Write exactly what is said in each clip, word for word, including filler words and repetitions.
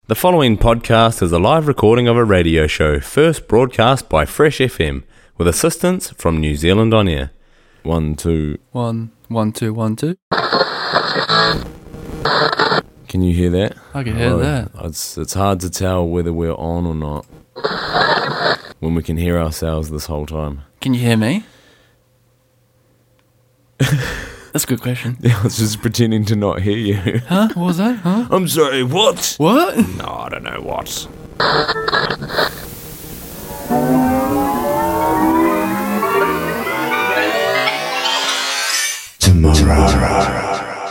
The following podcast is a live recording of a radio show first broadcast by Fresh F M with assistance from New Zealand On Air. One, two. One, one, two, one, two. Can you hear that? I can hear oh, that. It's, it's hard to tell whether we're on or not when we can hear ourselves this whole time. Can you hear me? That's a good question. Yeah, I was just pretending to not hear you. Huh? What was that? Huh? I'm sorry, what? What? No, I don't know what. Tomorrow.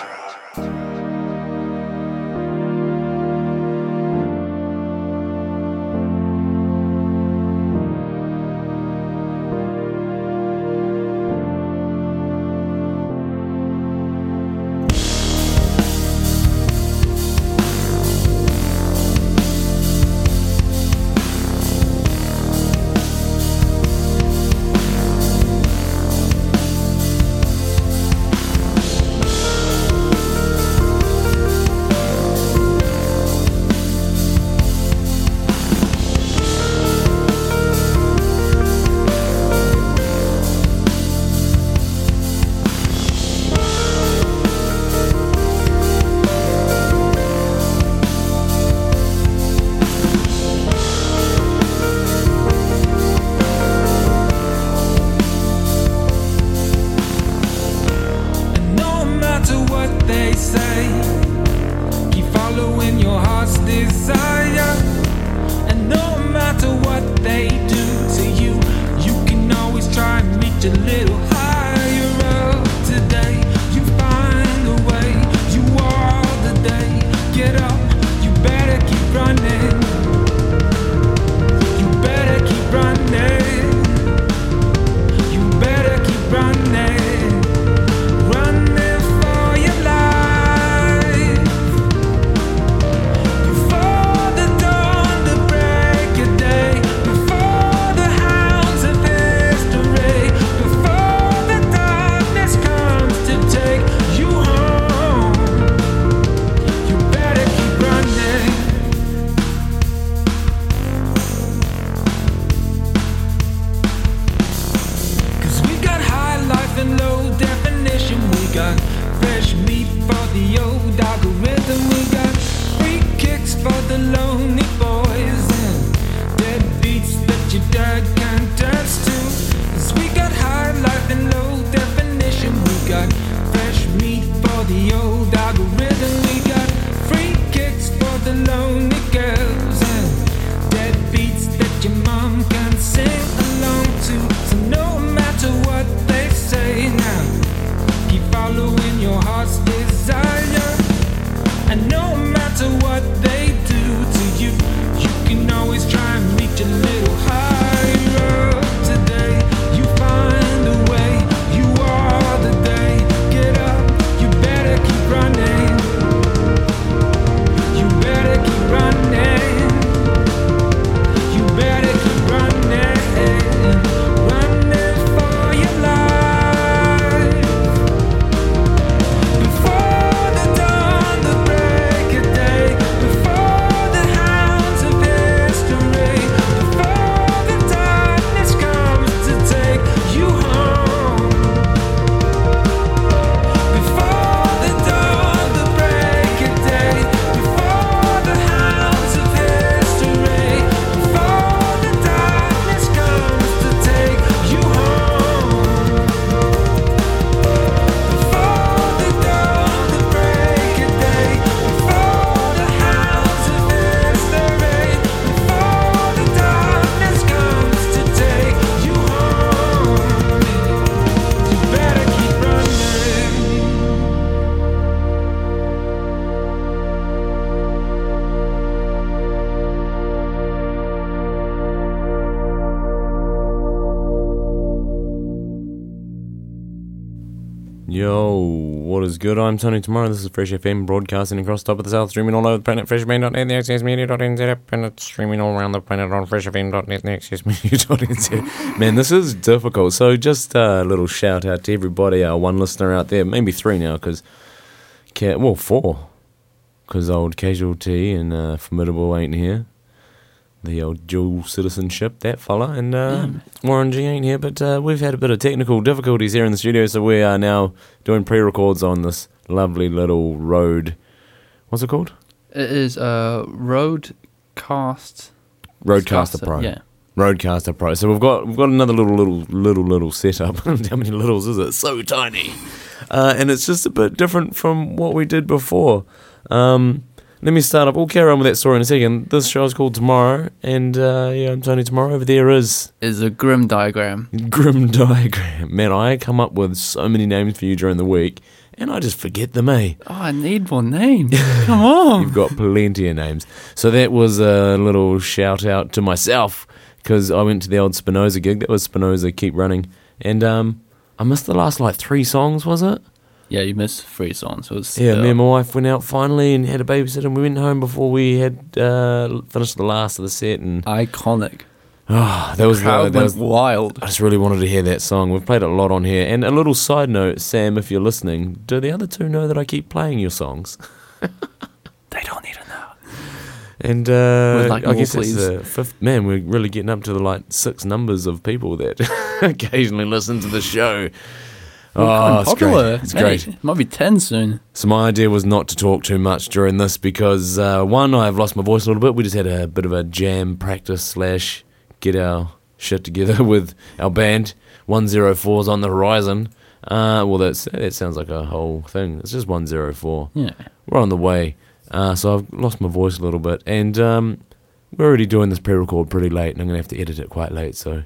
Yo, what is good? I'm Tony Tomorrow. This is Fresh F M broadcasting across the top of the south, streaming all over the planet, fresh f m dot net, the access media dot n z app, and it's streaming all around the planet on fresh f m dot net, the access media dot n z. Man, this is difficult. So just a little shout out to everybody, our one listener out there, maybe three now, because, well, four. because old Casualty and uh, Formidable ain't here. The old dual citizenship, that fella, and uh, Yeah. Warren G ain't here, but uh, we've had a bit of technical difficulties here in the studio, so we are now doing pre-records on this lovely little Rode. What's it called? It is a Rodecaster. Rodecaster Pro. Yeah. Rodecaster Pro. So we've got we've got another little little little little setup. How many littles is it? So tiny, uh, and it's just a bit different from what we did before. Um, let me start up. We'll carry on with that story in a second. This show's called Tomorrow, and uh, yeah, I'm Tony Tomorrow. Over there is Is a Grim Diagram. Grim Diagram. Man, I come up with so many names for you during the week, and I just forget them, eh? Oh, I need more names. Come on. You've got plenty of names. So that was a little shout out to myself, because I went to the old Spinoza gig. That was Spinoza Keep Running. And um, I missed the last, like, three songs, was it? Yeah, you missed three songs. It was, Yeah, uh, me and my wife went out finally and had a babysitter, and we went home before we had uh, finished the last of the set. And iconic. oh, that was, the, Crowd that went was wild. I just really wanted to hear that song. We've played it a lot on here. And a little side note, Sam, if you're listening, do the other two know that I keep playing your songs? They don't need to know. And uh, We'd like I more, guess please. it's the fifth. Man, we're really getting up to the like six numbers of people that occasionally listen to the show. We're Oh, quite it's popular. great. It's Hey, great. It might be ten soon. So my idea was not to talk too much during this because uh, one, I've lost my voice a little bit. We just had a bit of a jam practice slash get our shit together with our band. one oh four's on the horizon. Uh, well, that's that sounds like a whole thing. It's just one oh four. Yeah. We're on the way. Uh, so I've lost my voice a little bit. And um, we're already doing this pre-record pretty late, and I'm going to have to edit it quite late, so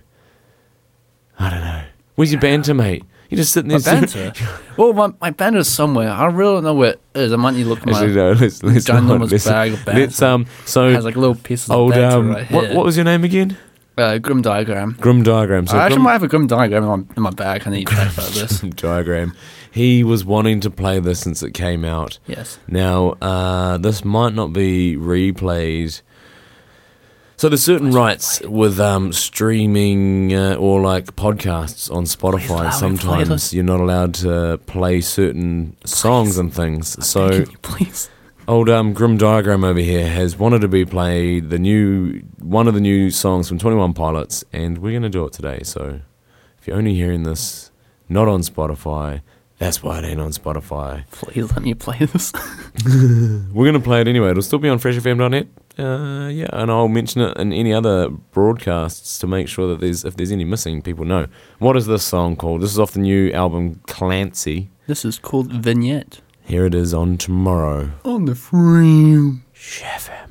I don't know. Where's your banter, mate? You're just sitting there. My banter? Well, my, my banter's somewhere. I really don't know where it is. I might need to look at my Actually, no, let's, let's not. ginormous Let's, bag of banter. let's, um, so It has like little pieces old, of banter um, right here. what, what was your name again? Uh, Grim Diagram. Grim Diagram. So I actually Grim, might have a Grim Diagram in my, in my bag. I need to check about this. Diagram. He was wanting to play this since it came out. Yes. Now, uh, this might not be replayed. So there's certain rights with um, streaming uh, or like podcasts on Spotify. allow me to play Sometimes this. you're not allowed to play certain songs and things. So Can you please? old um, Grim Diagram over here has wanted to be played the new one of the new songs from twenty-one Pilots, and we're going to do it today. So if you're only hearing this not on Spotify, that's why it ain't on Spotify. Please let me play this. We're going to play it anyway. It'll still be on fresh f m dot net. Uh, yeah, and I'll mention it in any other broadcasts to make sure that there's if there's any missing, people know. What is this song called? This is off the new album Clancy. This is called Vignette. Here it is on Tomorrow. On the frame. Chef M.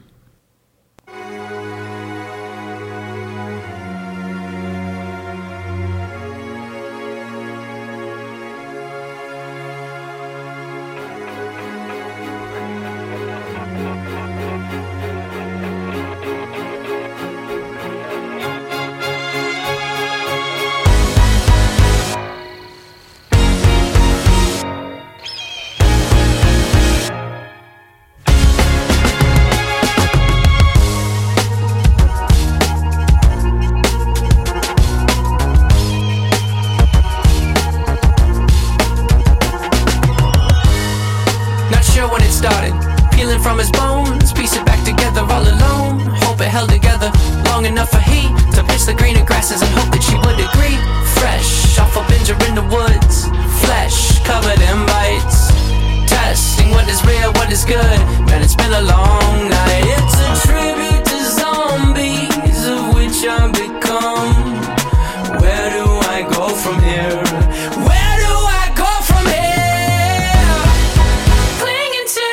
Not sure when it started, peeling from his bones, piece it back together all alone. Hope it held together long enough for he to pitch the greener grasses and hope that she would agree. Fresh off a binger in the woods, flesh covered in bites. Testing what is real, what is good. Man, it's been a long night. It's a tribute to zombies, of which I've become. Where do I go from here? Where do I go from here? Clinging to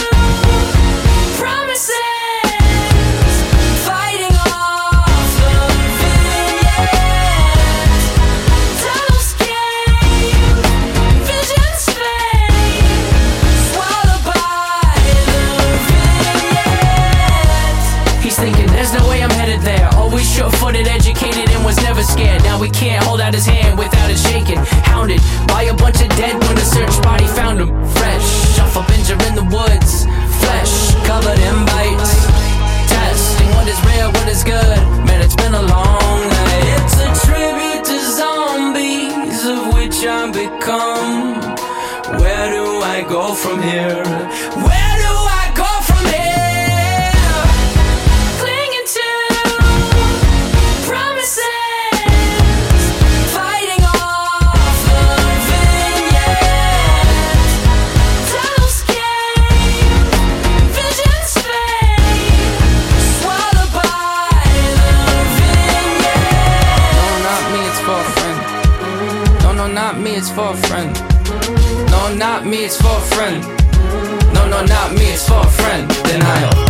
promises, fighting off the vignettes. Tunnelscape, visions fade, swallowed by the vignettes. He's thinking, there's no way I'm headed there. Always sure-footed, educated, and was never scared. Now he can't hold out his hand without it shaking. Hounded by a bunch of dead when a search body found him. Fresh off a binger in the woods, flesh covered in bites. Testing what is real, what is good. Man, it's been a long night. It's a tribute to zombies, of which I've become. Where do I go from here? Where do I go me, it's for a friend. No, not me, it's for a friend. No, no, not me, it's for a friend. Denial.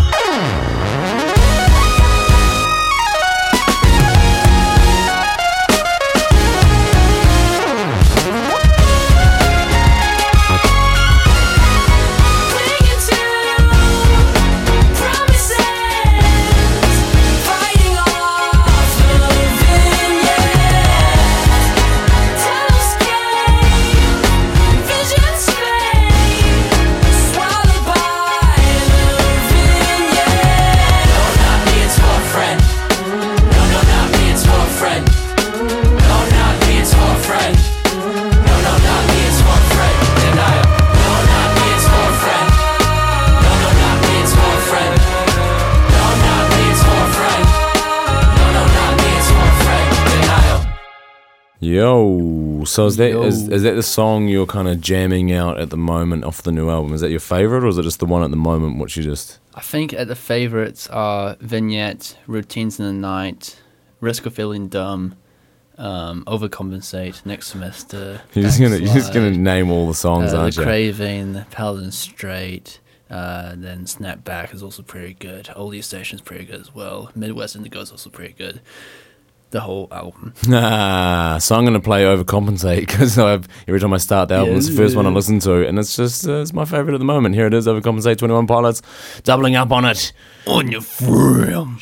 Yo, so is that Yo. is, is that the song you're kind of jamming out at the moment off the new album? Is that your favorite, or is it just the one at the moment what you just... I think at the favorites are Vignette, Routines in the Night, Risk of Feeling Dumb, um, Overcompensate, Next Semester. You're just gonna you're just Backslide, gonna name all the songs, uh, aren't The you? Craving, Paladin Straight, uh, then Snap Back is also pretty good. Oldie Station's pretty good as well. Midwest Indigo is also pretty good. The whole album. Ah, so I'm gonna play Overcompensate because every time I start the album, Yeah, it's the first one I yeah. listen to, and it's just uh, it's my favorite at the moment. Here it is, Overcompensate, twenty-one Pilots, doubling up on it. On your friend.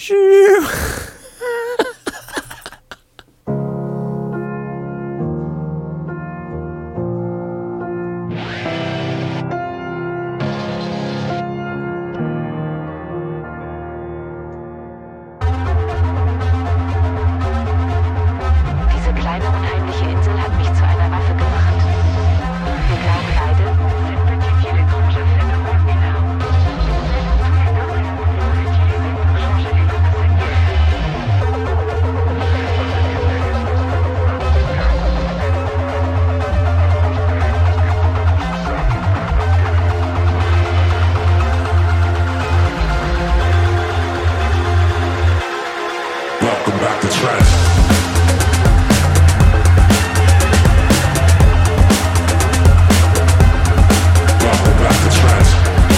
Diese kleine unheimliche Insel hat mich zu einer Waffe gemacht. Wir glauben beide, cette petite île étrange a fait de moi une arme. Nous pouvons l'utiliser pour changer les lois de cette Welcome back to trance. Welcome back to trance.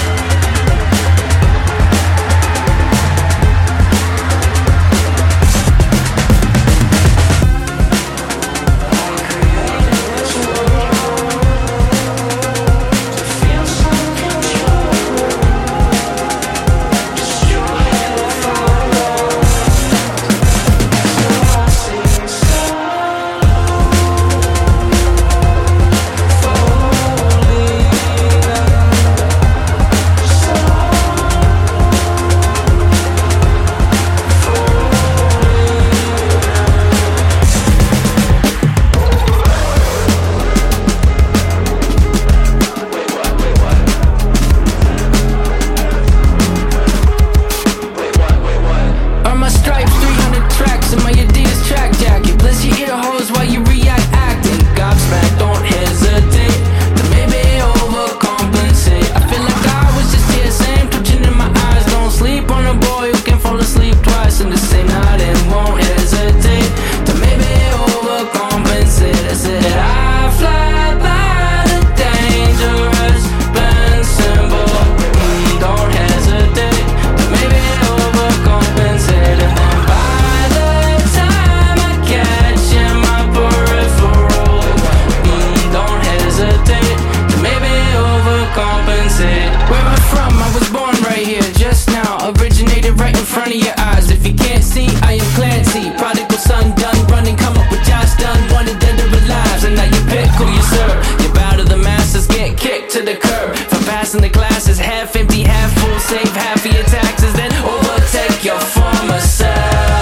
Earn my stripes, three hundred tracks in my Adidas track jacket. Bless your ear holes while you react acting. Gobsmacked, don't hesitate to maybe overcompensate. I feel like I was just here, same twitching in my eyes. Don't sleep on a boy who can fall asleep twice in the same night and won't hesitate to maybe overcompensate. I said I fly by the dangerous bend symbol. Mm, don't hesitate to maybe overcompensate, and then by the time I catch in my peripheral, mm, don't hesitate to maybe overcompensate. Where I'm from, I was born right here, just now, originated right in front of your eyes. If you can't see, I am Clancy, prodigal son, done running, come up with Josh Dunn, wanted dead or alive, and now you pick who you serve. You bow to the masters, get kicked to the curb for passing the classes, half empty, half full, save half of your taxes, then overtake your former self.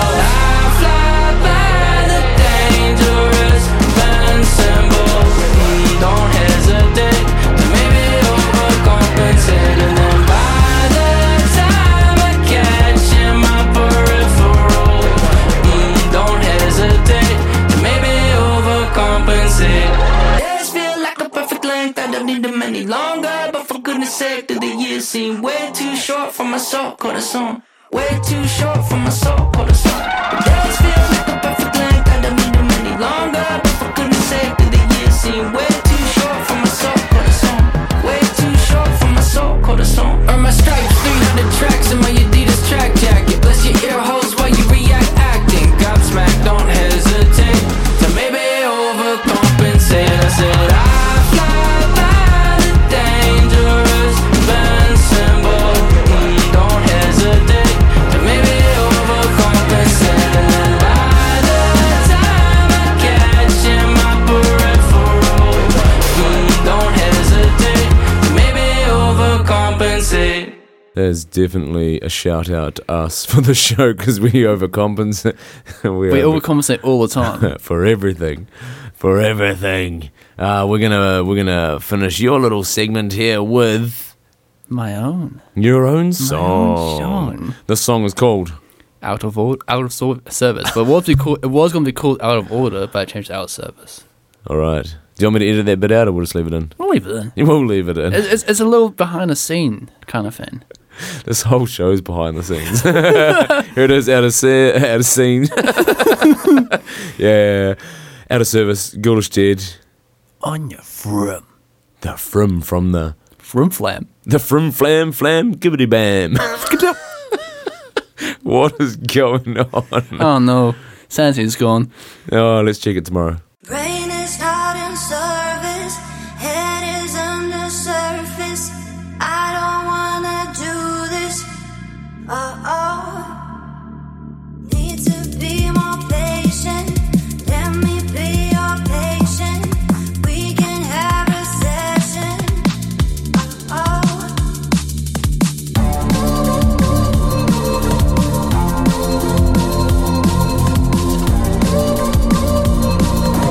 I fly by the dangerous bend symbol. Mm, don't hesitate to maybe overcompensate, and then by the time I catch in my peripheral, mm, don't hesitate to maybe overcompensate. Days feel like a perfect length, I don't need them any longer, but for goodness sake, do the years seem way too short for my soul, corazón. Way too short for my soul, corazón. Days feel like a perfect length, I don't need them any longer, but for goodness sake, do the years seem way There's definitely a shout out to us for the show because we overcompensate. we We over- overcompensate all the time. for everything, for everything. Uh, we're gonna we're gonna finish your little segment here with My own. your own My song. own song. The song is called. Out of order, out of sor- service. But what be called, it was going to be called out of order, but I changed it out of service. All right. Do you want me to edit that bit out, or we'll just leave it in? We'll leave it in. You will leave it in. It's, it's, it's a little behind the scene kind of thing. This whole show's behind the scenes. Here it is, out of se- out of scene. Yeah, out of service. Ghoulish Dead. On your frum. The frum from the Frum flam. the frum flam flam gibbity bam. What is going on? Oh no. Sanity's gone. Oh, let's check it tomorrow. Brain is not in service, head is under surface. I don't wanna do this. Oh, oh. Need to be more patient. Let me be your patient. We can have a session. Oh, oh.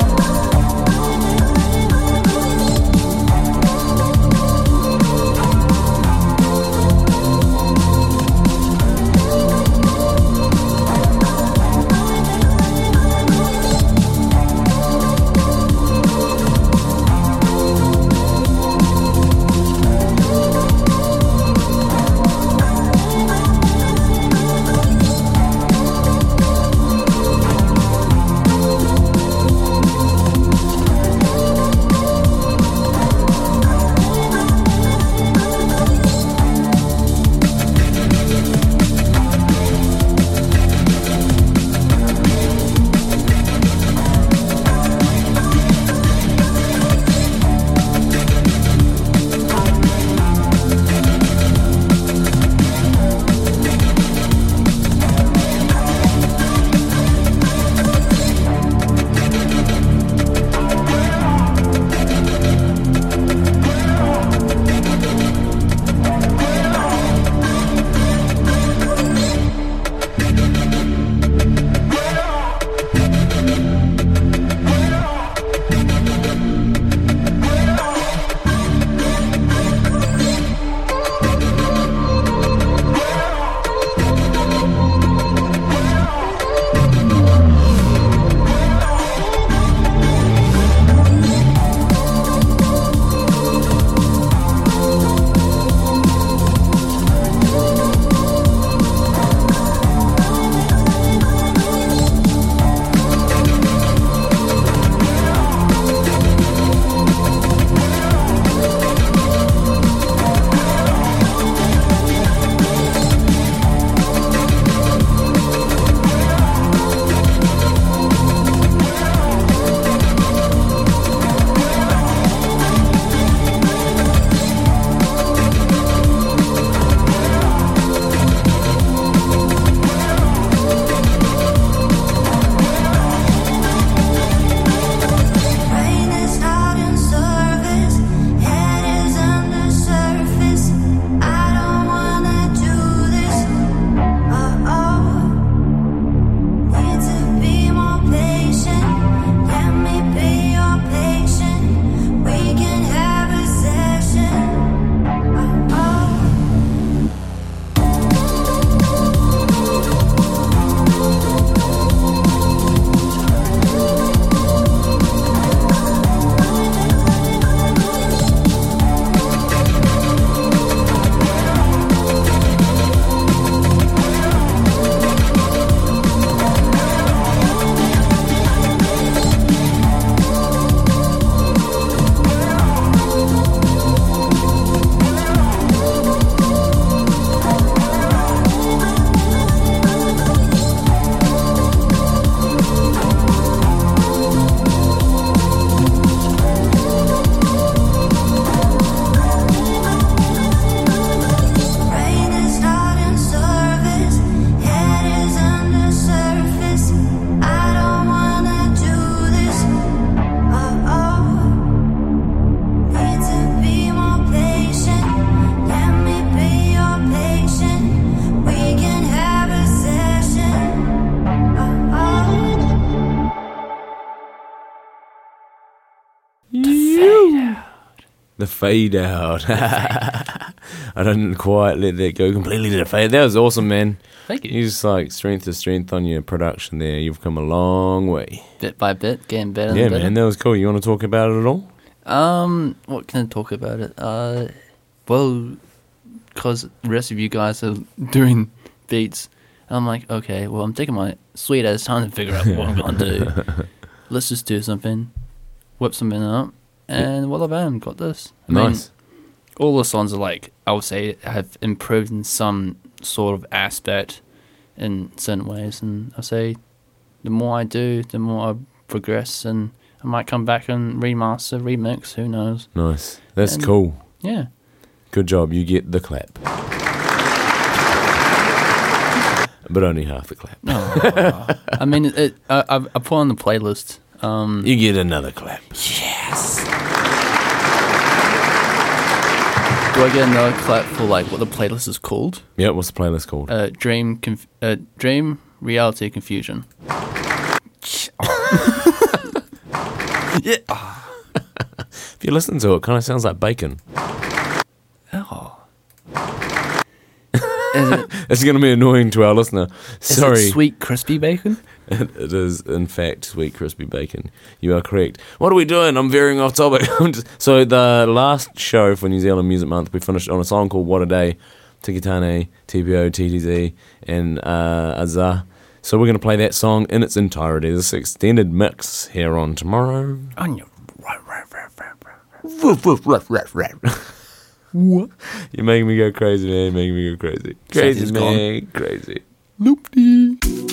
The fade out. I didn't quite let that go completely to the fade. That was awesome, man. Thank you. You just like strength to strength on your production there. You've come a long way. Bit by bit, getting better Yeah, and better. man, that was cool. You want to talk about it at all? Um, what can I talk about it? Uh, well, because the rest of you guys are doing beats, I'm like, okay, well, I'm taking my sweet ass time to figure out what I'm gonna do. Let's just do something, whip something up, and voila, bam, got this. I mean, Nice. all the songs are like, I would say, have improved in some sort of aspect in certain ways, and I say, the more I do, the more I progress, and I might come back and remaster, remix, who knows. Nice. That's And- cool. Yeah. Good job. You get the clap. But only half the clap. Oh, I mean, it, it, I, I I put on the playlist. Um, You get another clap. yes. Do I get another clap for like what the playlist is called? Yeah, what's the playlist called? Uh, dream, conf- uh, dream, reality, confusion. Yeah. If you listen to it, it kind of sounds like bacon. Oh. Is it, It's going to be annoying to our listener. is Sorry. it sweet crispy bacon? It is, in fact, sweet crispy bacon. You are correct. What are we doing? I'm veering off topic. I'm just- so the last show for New Zealand Music Month, we finished on a song called What a Day, Tiki Tane, T P O, T T Z, and uh, Azah. So we're going to play that song in its entirety. This extended mix here on tomorrow. On your What? You're making me go crazy, man. You're making me go crazy. Crazy, Santa's man. Crazy. loopy.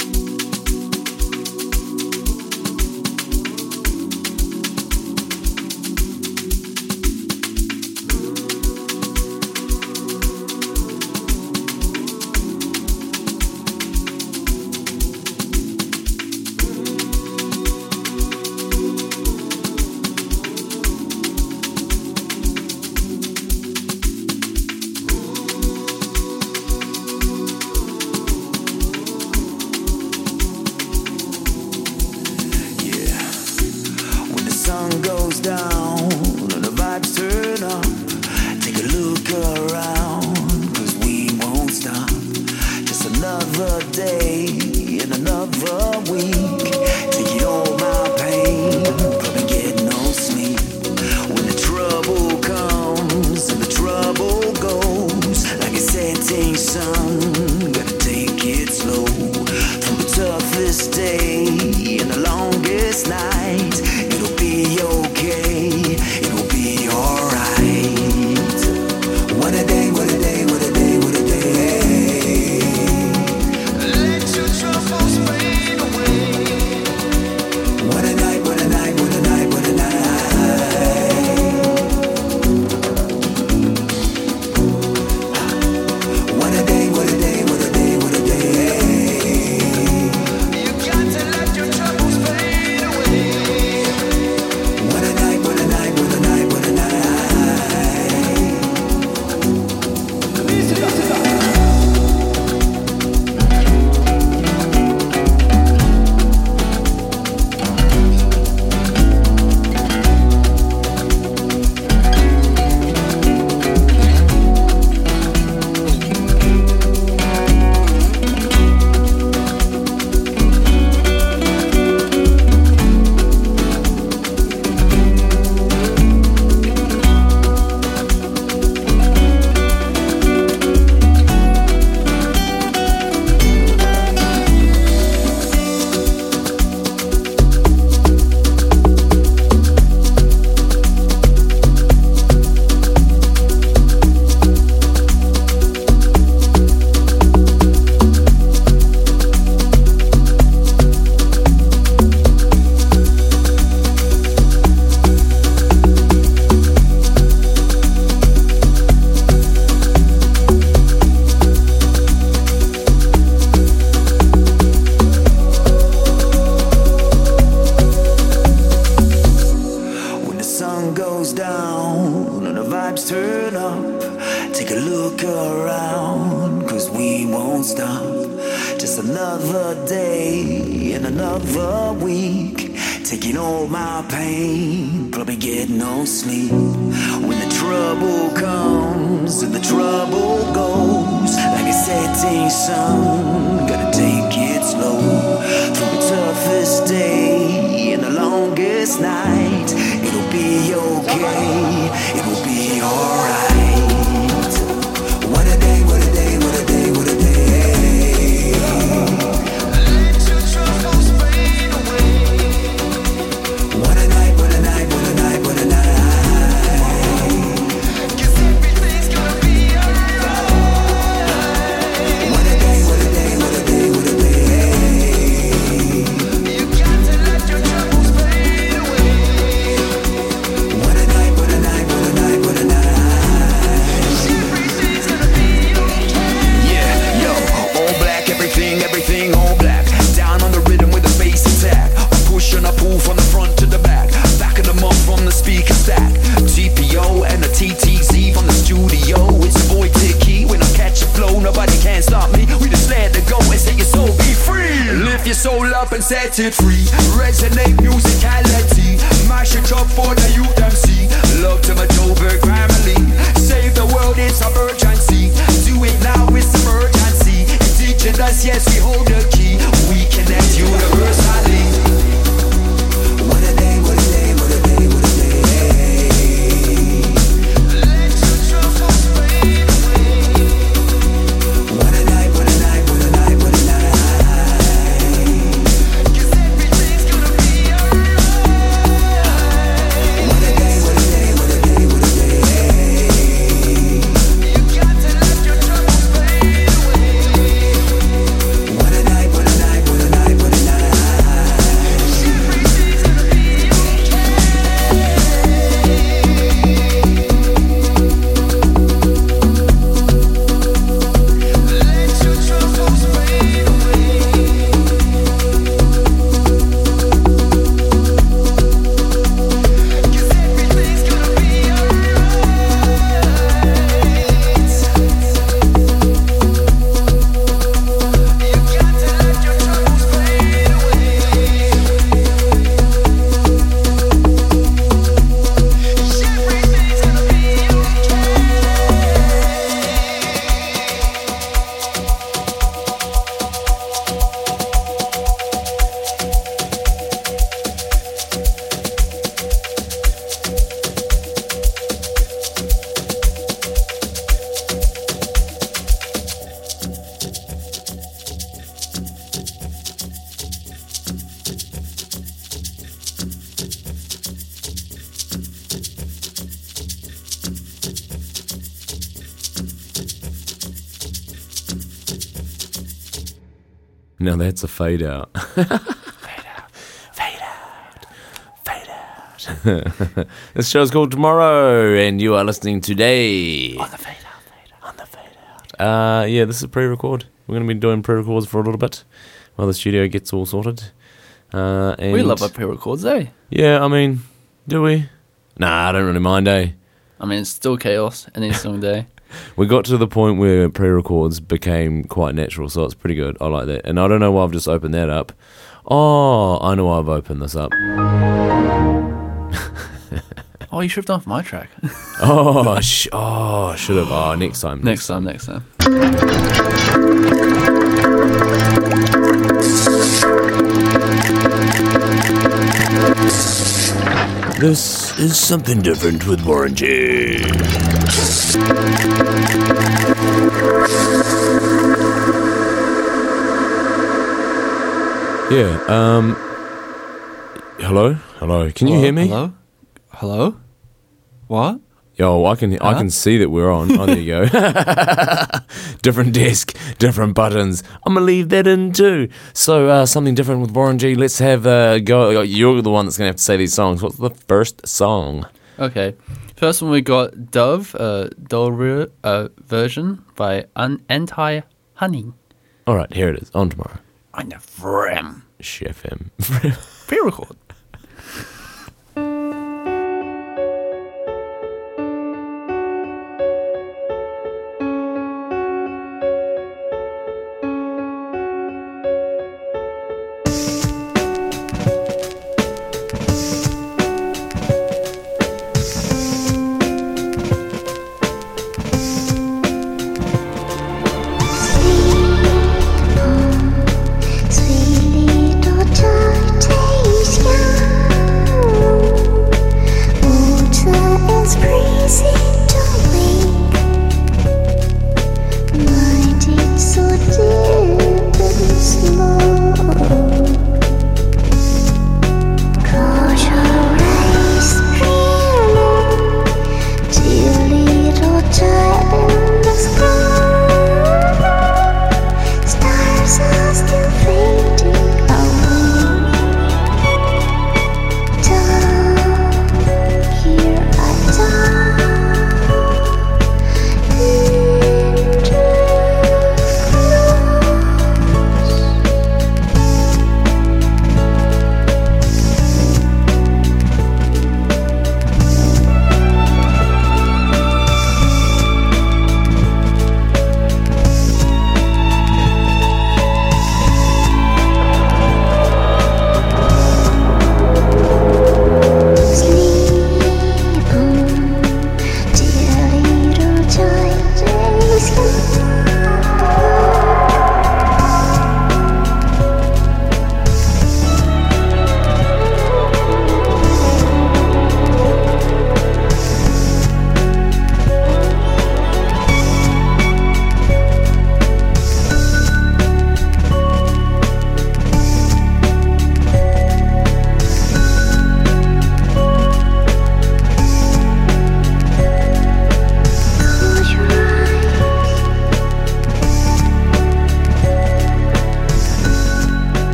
When the sun goes down and the vibes turn up, take a look around, cause we won't stop. Just another day and another week, taking all my pain, probably get no sleep. When the trouble comes and the trouble goes, like a setting sun, gotta take it slow. Through the toughest day and the longest night, it'll be okay, it'll be alright. What a day, what a day, what a day, what a day. Let your troubles fade away. What a night, what a night, what a night, what a night. What a day, what a day, what a day, what a day. You got to let your troubles fade away. What a night, what a night, what a night, what a night. When the sun goes down and the vibes turn up, take a look around, cause we won't stop. Just another day and another week, taking all my pain, probably get no sleep. When the trouble comes and the trouble goes. Like a setting sun, gotta take it slow. Through the toughest day and the longest night, it'll be okay, it'll be alright. What a day, what a day, what a day, what a day. Let your troubles fade away. What a night, what a night, what a night, what a night. Guess everything's gonna be alright. What a day, what a day, what a day, what a day. You got to let your troubles fade away. What a night, what a night, what a night, what a night. Everything's gonna be okay. Yeah, yo, all black, everything, everything all black. Down on the rhythm with a bass attack. I push and I pull from the front to the back. Back of the mug from the speaker stack. T P O and the T T Z from the studio. It's the boy Tiki. When I catch a flow, nobody can stop me. We just let it go and set your soul be free. Lift your soul up and set it free. Resonate musicality. Mash it up for the youth M C. Love to my Joburg family. Save the world, it's our urgency. Do it now, it's emergency. Indigenous, yes, we hold the key. We connect universally. What a day, what a day, what a day, what a day. Let your troubles fade away. What a night, what a night, what a night, what a night. Guess everything's gonna be alright. What a day, what a day, what a day, what a day. You got to let your troubles fade away. What a night, what a night, what a night, what a night. Everything's gonna be okay. Let your troubles fade away. Guess everything's gonna be alright. You got to let your troubles fade away. Everything's gonna be okay. Now that's a fade out. Fade out. Fade out. Fade out. This show's called Tomorrow, and you are listening today. On the fade out, fade out. On the fade out. Uh, yeah, this is a pre-record. We're going to be doing pre-records for a little bit while the studio gets all sorted. Uh, and We love our pre-records, eh? Yeah, I mean, do we? Nah, I don't really mind, eh? I mean, it's still chaos any single day. We got to the point where pre-records became quite natural, so it's pretty good. I like that. And I don't know why I've just opened that up. Oh, I know why I've opened this up. Oh, you stripped off my track. Oh, sh- oh, should have. Oh, next time. Next time, next time. This is something different with Warren G. Yeah, um... Hello? Hello, can you Hello? hear me? Hello? Hello? What? Yo, I can I Huh? can see that we're on. Oh, there you go. Different desk, different buttons. I'm going to leave that in too. So, uh, something different with Warren G. Let's have a go. You're the one that's going to have to say these songs. What's the first song? Okay. First one we got Dove, uh, Dolru, uh, version by Un- Anti Honey. All right, here it is. On Tomorrow. On the Fram. Chef M. Pre-record.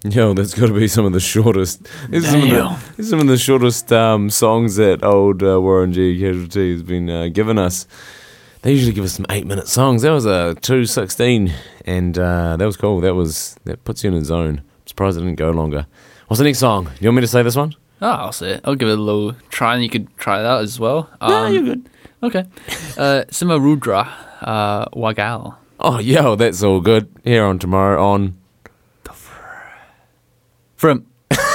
Yo, that's got to be some of the shortest. This is some of the, Damn. this is some of the shortest um, songs that old uh, Warren G Casualty has been uh, giving us. They usually give us some eight-minute songs. That was a two sixteen, and uh, that was cool. That was that puts you in a zone. I'm surprised it didn't go longer. What's the next song? You want me to say this one? Oh, I'll say it. I'll give it a little try, and you could try that as well. Um, No, you're good. Okay. Uh, Sima Rudra, uh, Wagal. Oh, yo, that's all good. Here on tomorrow on. From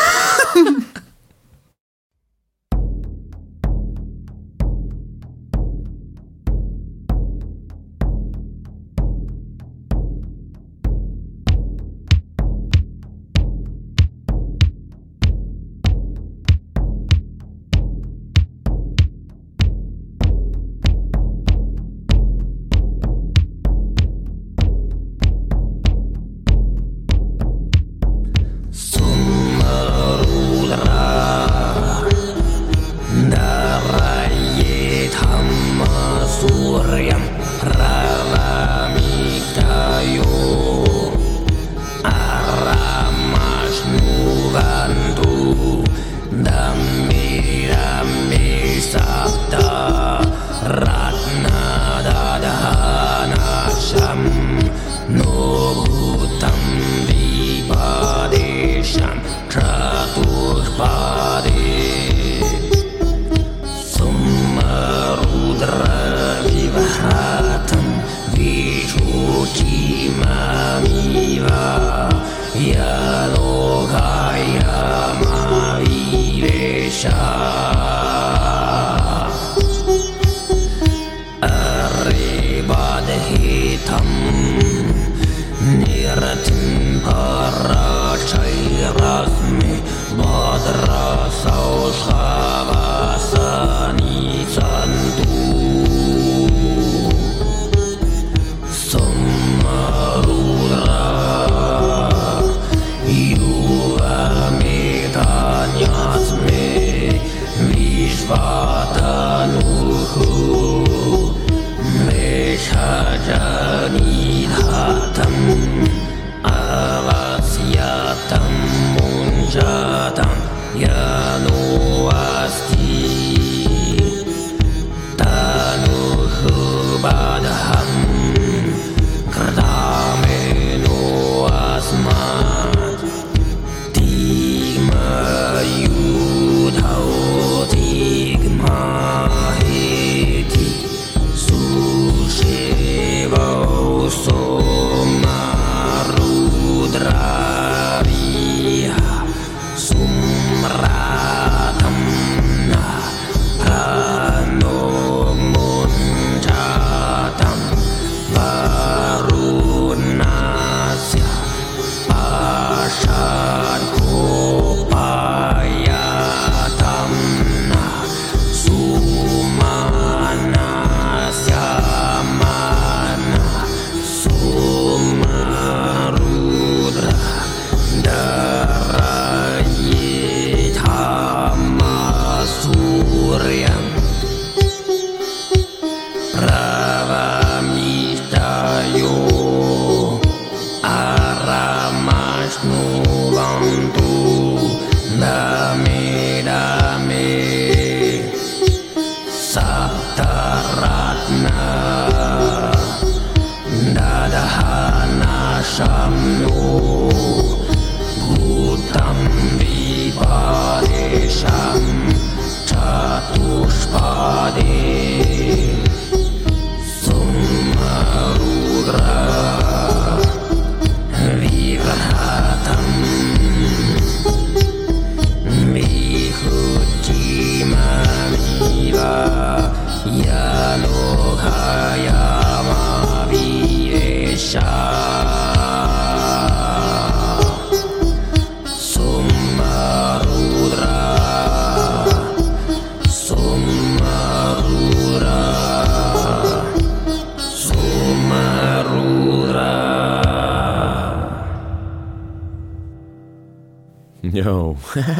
Yo.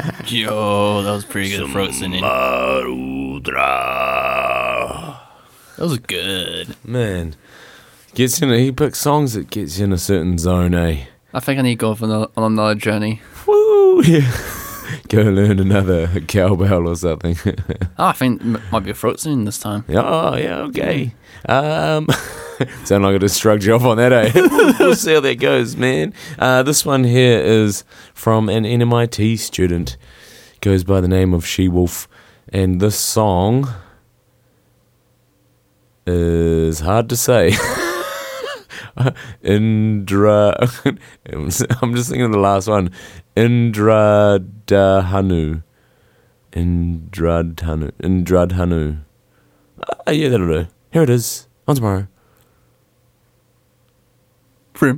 Yo, that was pretty good throat singing. That was good. Man. Gets in a, he picks songs that gets you in a certain zone, eh? I think I need to go for another, on another journey. Woo! Yeah. Go learn another cowbell or something. Oh, I think it might be a throat singing this time. Oh, yeah, okay. Um, sound like I just shrugged you off on that, eh? We'll see how that goes, man. Uh, this one here is from an N M I T student. Goes by the name of She-Wolf. And this song is hard to say. Indra... I'm just thinking of the last one. Indradhanu. Indradhanu. Indradhanu. Uh, yeah, that'll do. Here it is. On tomorrow. Prim.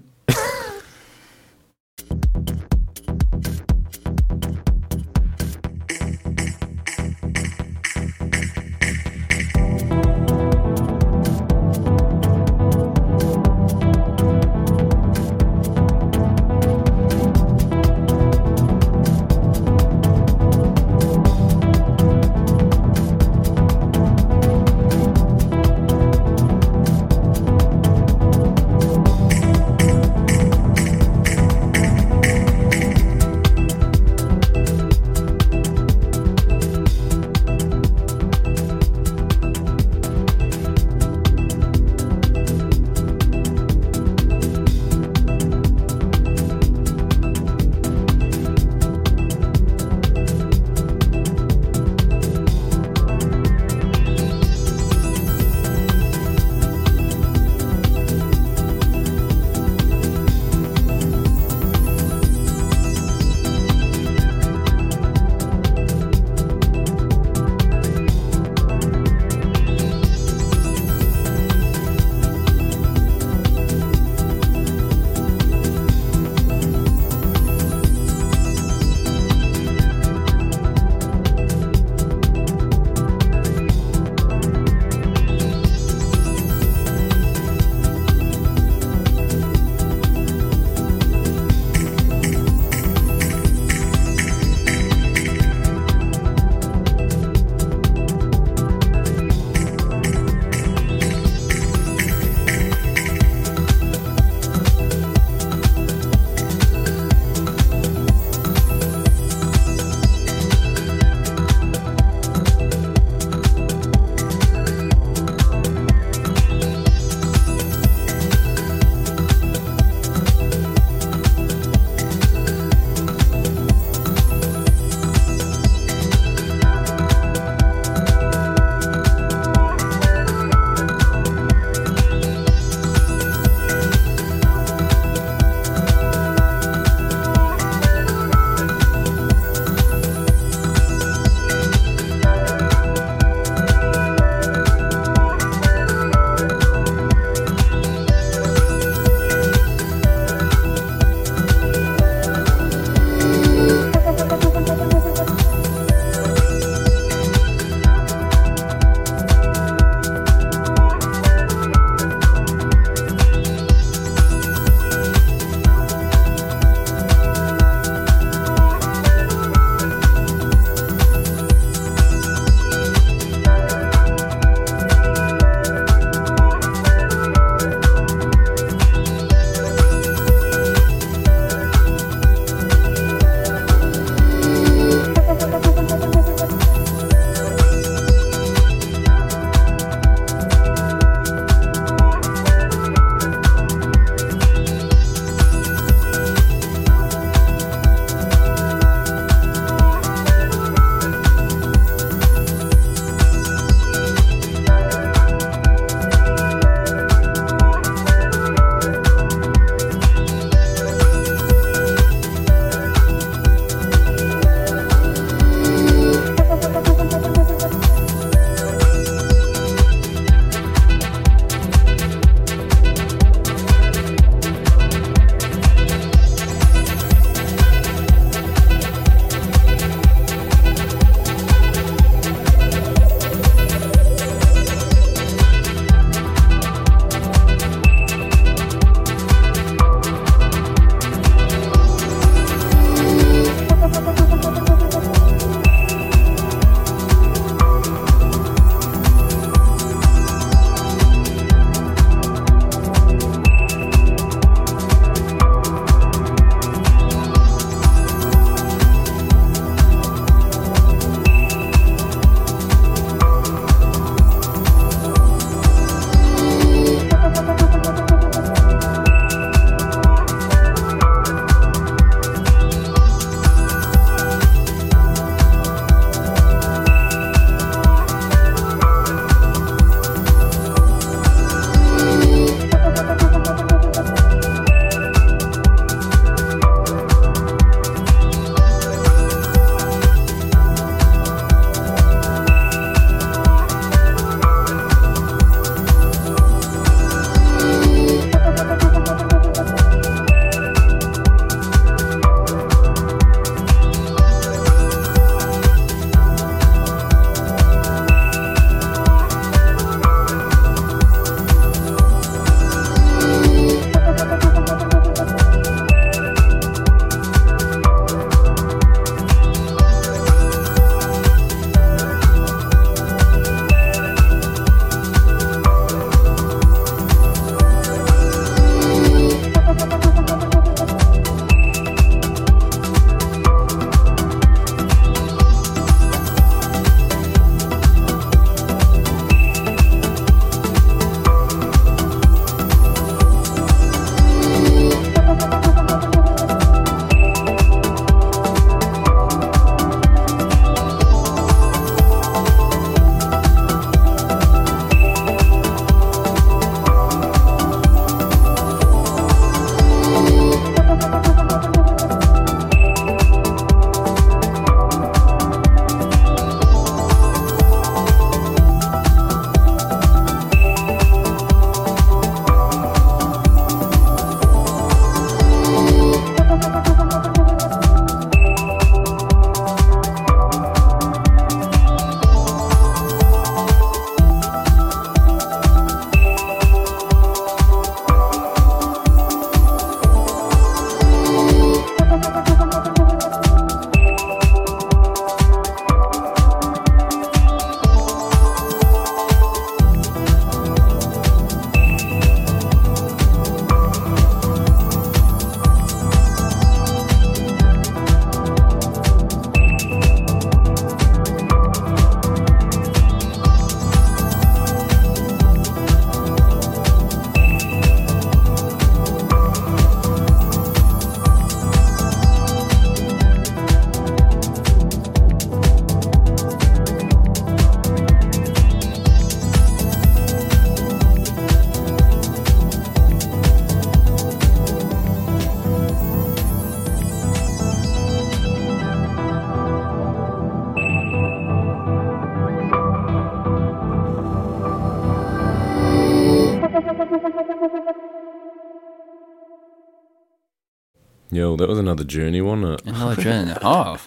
Yo, that was another journey, wasn't it? Another journey and a half.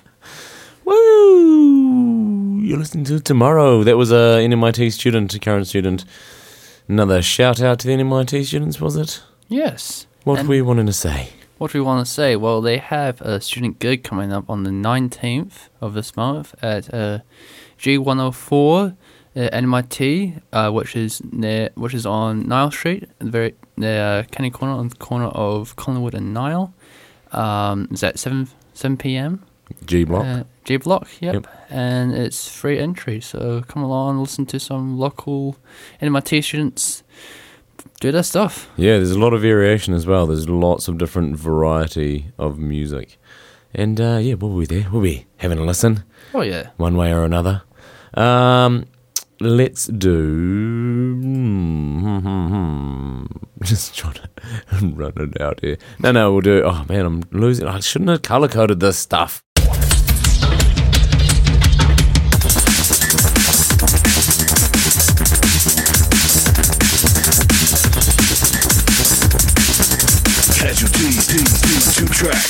Woo! You're listening to Tomorrow. That was a N M I T student, a current student. Another shout out to the N M I T students, was it? Yes. What And were you wanting to say? what do we want to say? Well, they have a student gig coming up on the nineteenth of this month at uh, G one oh four uh, N M I T, uh, which is near, which is on Nile Street, very near uh, Kenny Corner, on the corner of Collingwood and Nile. Um, is at seven seven p.m. G Block. Uh, G Block, yep. Yep. And it's free entry, so come along, listen to some local N M I T students do their stuff. Yeah, there's a lot of variation as well. There's lots of different variety of music. And uh, yeah, we'll be there. We'll be having a listen Oh yeah. one way or another. Um, let's do... Hmm, hmm, hmm. Just trying to run it out here. No, no, we'll do... Oh, man, I'm losing... I shouldn't have colour-coded this stuff. Casualties, T, T, two track.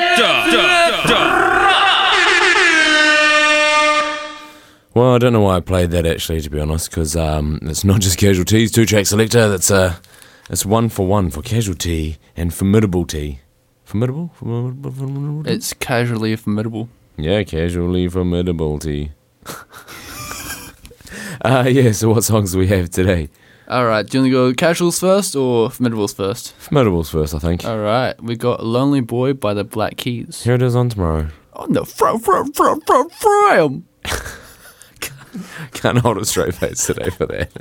Well, I don't know why I played that, actually, to be honest, because um, it's not just Casualties, two-track selector. That's uh, it's one for one for Casualty and Formidable T. Formidable? Formidable? Formidable T? It's casually formidable. Yeah, Casually Formidable T. uh, yeah, so what songs do we have today? Alright, do you want to go casuals first or formidables first? Formidables first, I think. Alright, we got Lonely Boy by the Black Keys. Here it is on Tomorrow. On the front, front, front, front, front. Can't hold a straight face today for that.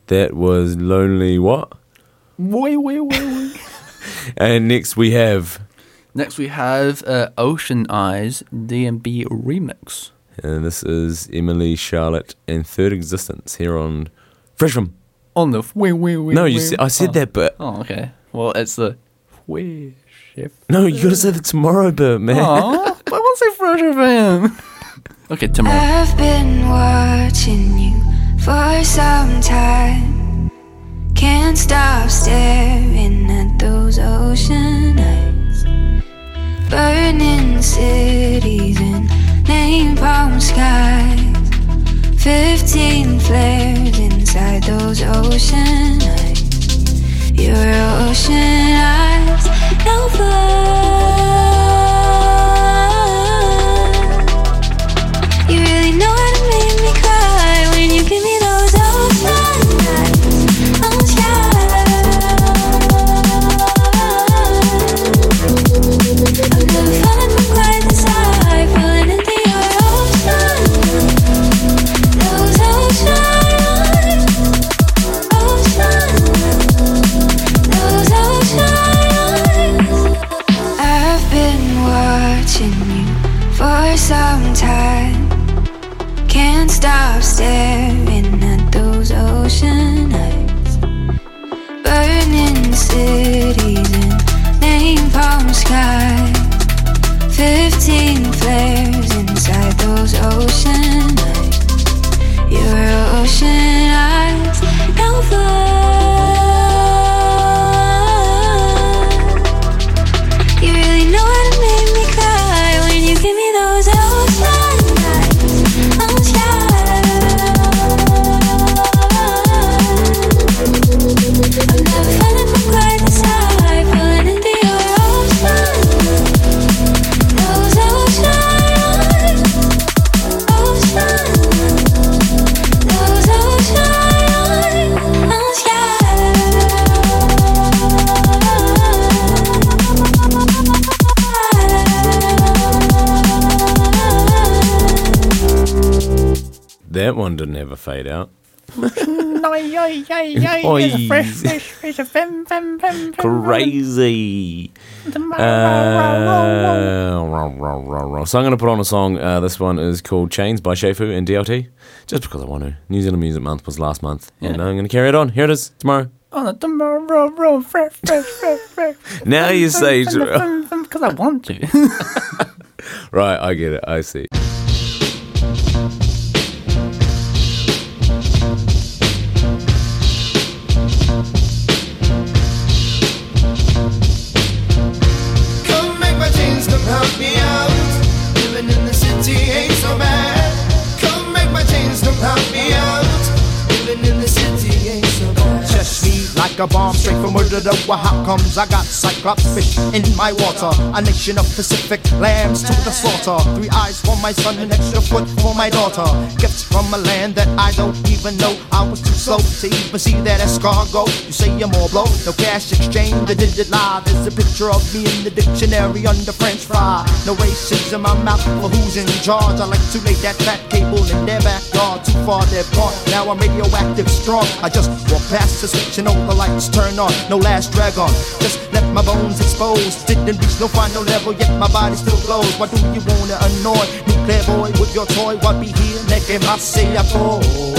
That was Lonely What? Wait, wait, wait, wait. And next we have... Next we have uh, Ocean Eyes D and B remix. And this is Emily, Charlotte, and Third Existence here on Freshman. On the wait, wait, wait. No, you wait. said, I said oh. that bit. Oh, okay. Well, it's the wait, chef. No, you gotta say the tomorrow bit, man. Oh, I want to say Fresh F M. Okay, tomorrow. I've been watching you for some time. Can't stop staring at those ocean eyes. Burning cities and napalm skies. Fifteen flares inside those ocean eyes. Your ocean eyes, no fun. You really know how to make me cry when you give me those ocean eyes, ocean eyes. I've never fallen from quite this high, falling into your ocean, those ocean eyes, ocean, those ocean eyes. I've been watching you for some time. Can't stop staring at those ocean eyes. Burning cities and napalm skies. Fifteen flares inside those ocean eyes. Your ocean eyes, no fun. You really know how to make me cry when you give me those ocean eyes, ocean. I'm never falling from quite this high, falling into your ocean, those ocean eyes, ocean, those ocean eyes, That one didn't have a fade out. Oi. Fresh, fresh, fresh, fem, fem, fem, Crazy. Uh, so I'm going to put on a song. Uh, this one is called Chains by Shefu and D L T. Just because I want to. New Zealand Music Month was last month. Yeah. And I'm going to carry it on. Here it is. Tomorrow. On a tomorrow, fresh, fresh, fresh, fresh. Now you say... Because I want to. Right, I get it. I see. Come make my chains, come help me out. Living in the city ain't so bad. Come make my chains, come help me out. Living in the city ain't so bad. Chest me like a bomb straight from murder to well, how comes I got cyclops fish in my water? A nation of Pacific lambs to the slaughter. Three eyes for my son, an extra foot for my daughter. Gifts from a land that I don't even know. I was too slow to even see that escargot. You say you're more blow, no cash exchange, the digit lie. There's a picture of me in the dictionary under French fry. No racism, I'm out for who's in charge. I like to lay that fat cable in their backyard. Too far they're gone, now I'm radioactive strong. I just walk past the switch and all the lights turn on. No last drag on, just left my bones exposed. Didn't reach no final level, yet my body still glows. Why do you wanna annoy me, playboy, with your toy? What be here, naked, I say I boy.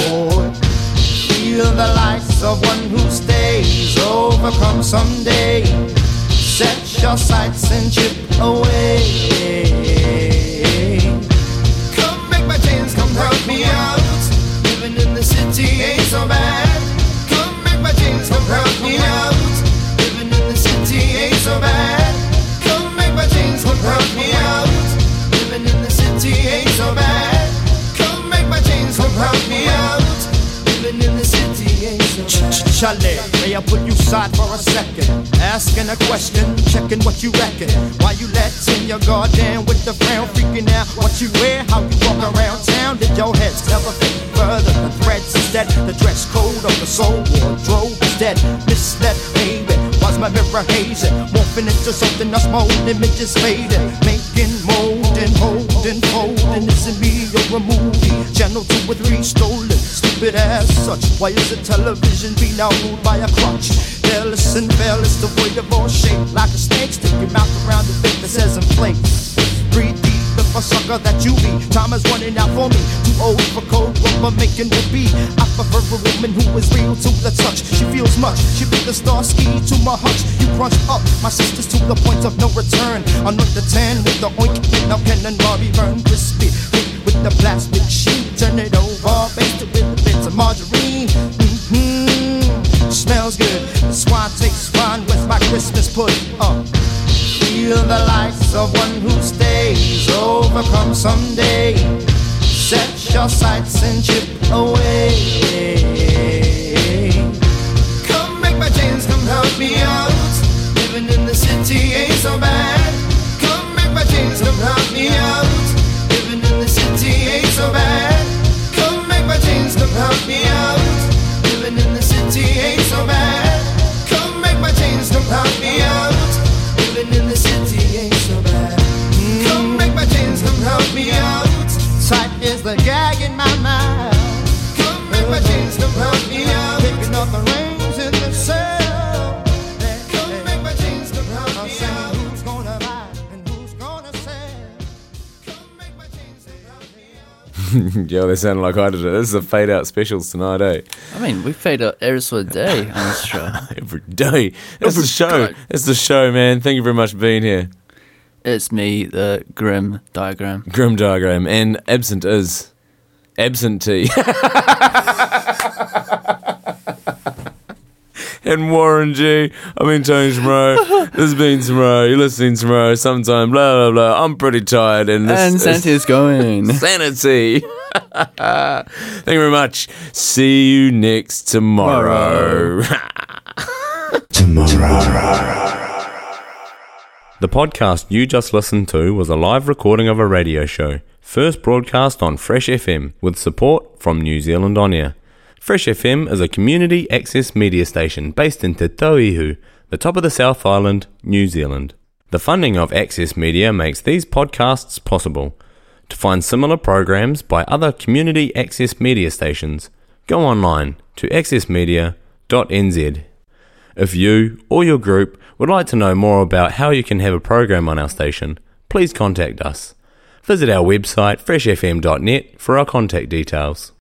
Feel the lights of one who stays, overcome someday. Set your sights and chip away. Come make my chains, come help me out. Living in the city ain't so bad. Come make my chains, come help me out. Living in the city ain't so bad. Come make my chains, come help me out. Living in the city ain't so bad. Come make my chains, come help me out. Living in the city ain't so bad. Chalet, may I put you aside for a second? Asking a question, checking what you reckon. Why you letting your guard down with the frown, freaking out what you wear, how you walk around town? Did your heads never think further? The threads is dead, the dress code of the soul wardrobe is dead. Misled, baby, was as my mirror hazy, morphing into something that's my own images fading, making, molding, holding, folding. Is it me or a movie? Channel two or three stolen, stupid as such. Why is it television be now ruled by a crutch? Careless and fearless, devoid of all shape, like a snake. Stick your mouth around the thing that says in place. Breathe deep if a sucker that you be. Time is running out for me. Too old for cold rubber making will be. I prefer a woman who is real to the touch. She feels much. She be the star ski to my hutch. You crunch up my sisters to the point of no return. Anoint the tan with the ointment. Now Ken and Barbie burn crispy. With the plastic sheet, turn it over. Baste it with a bit of margarine. Mm-hmm. Smells good. That's why I takes fine with my Christmas pudding. Uh. Feel the lights of one who stays, overcome someday. Set your sights and chip away. Come make my chains, come help me out. Living in the city ain't so bad. Come make my chains, come help me out. Living in the city ain't so bad. Come make my chains, come help me out. Living in the city ain't so bad. Come make my chains, come help me out. Living in the city ain't so bad. Mm. Come make my chains, come help me out. Tight is the gag in my mouth. Come make my chains, come help me out. Picking up the reins in the cell. Come make my chains, come help me out. Who's gonna buy and who's gonna sell? Come make my chains, come help me out. Yo, they sound like I did it. This is the Fade Out specials tonight, eh? I mean, we fade out every sort of day on this show. Every day. It's the show. God. It's the show, man. Thank you very much for being here. It's me, the Grim Diagram. Grim Diagram. And absent is absentee. And Warren G. I've been Tony Tomorrow. This has been Tomorrow. You're listening Tomorrow sometime. Blah, blah, blah. I'm pretty tired. And, this, And Santa's going. Sanity. Thank you very much. See you next tomorrow. Tomorrow. The podcast you just listened to was a live recording of a radio show, first broadcast on Fresh F M with support from New Zealand On Air. Fresh F M is a community access media station based in Te Tauihu, the top of the South Island, New Zealand. The funding of Access Media makes these podcasts possible. To find similar programs by other community access media stations, go online to access media dot n z. If you or your group would like to know more about how you can have a program on our station, please contact us. Visit our website fresh f m dot net for our contact details.